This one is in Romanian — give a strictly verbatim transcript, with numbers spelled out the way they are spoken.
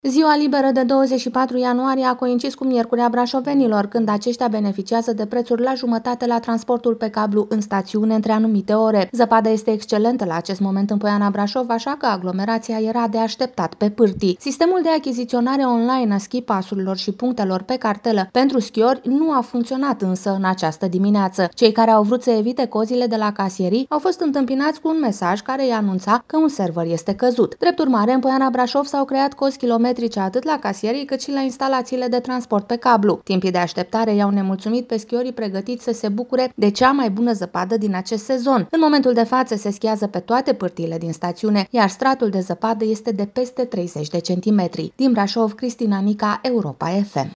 Ziua liberă de douăzeci și patru ianuarie a coincis cu Miercurea brașovenilor, când aceștia beneficiază de prețuri la jumătate la transportul pe cablu în stațiune între anumite ore. Zăpada este excelentă la acest moment în Poiana Brașov, așa că aglomerația era de așteptat pe pârtii. Sistemul de achiziționare online a ski pasurilor și punctelor pe cartelă pentru schiori nu a funcționat însă în această dimineață. Cei care au vrut să evite cozile de la casierii au fost întâmpinați cu un mesaj care îi anunța că un server este căzut. Drept urmare, în Poiana Brașov s-au creat cozi kilometrice atât la casierii cât și la instalațiile de transport pe cablu. Timpii de așteptare i-au nemulțumit pe schiorii pregătiți să se bucure de cea mai bună zăpadă din acest sezon. În momentul de față se schiază pe toate pârtiile din stațiune, iar stratul de zăpadă este de peste treizeci de centimetri. Din Brașov, Cristina Nica, Europa F M.